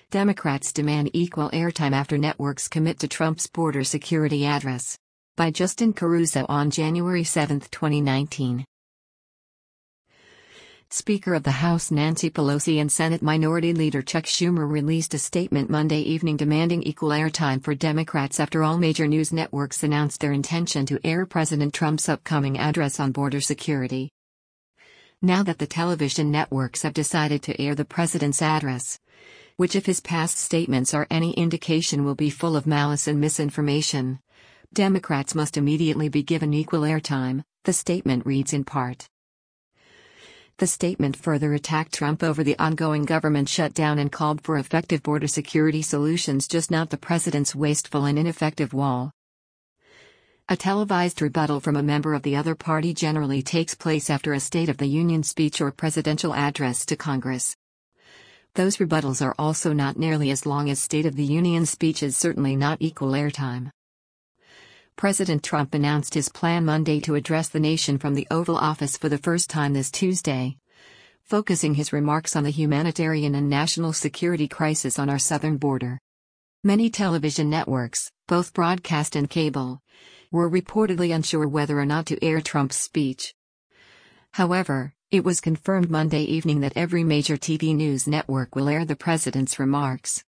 Democrats demand equal airtime after networks commit to Trump's border security address. By Justin Caruso on January 7, 2019. Speaker of the House Nancy Pelosi and Senate Minority Leader Chuck Schumer released a statement Monday evening demanding equal airtime for Democrats after all major news networks announced their intention to air President Trump's upcoming address on border security. Now that the television networks have decided to air the president's address, which if his past statements are any indication will be full of malice and misinformation, Democrats must immediately be given equal airtime, the statement reads in part. The statement further attacked Trump over the ongoing government shutdown and called for effective border security solutions, just not the president's wasteful and ineffective wall. A televised rebuttal from a member of the other party generally takes place after a State of the Union speech or presidential address to Congress. Those rebuttals are also not nearly as long as State of the Union speeches, certainly not equal airtime. President Trump announced his plan Monday to address the nation from the Oval Office for the first time this Tuesday, focusing his remarks on the humanitarian and national security crisis on our southern border. Many television networks, both broadcast and cable, were reportedly unsure whether or not to air Trump's speech. However, it was confirmed Monday evening that every major TV news network will air the president's remarks.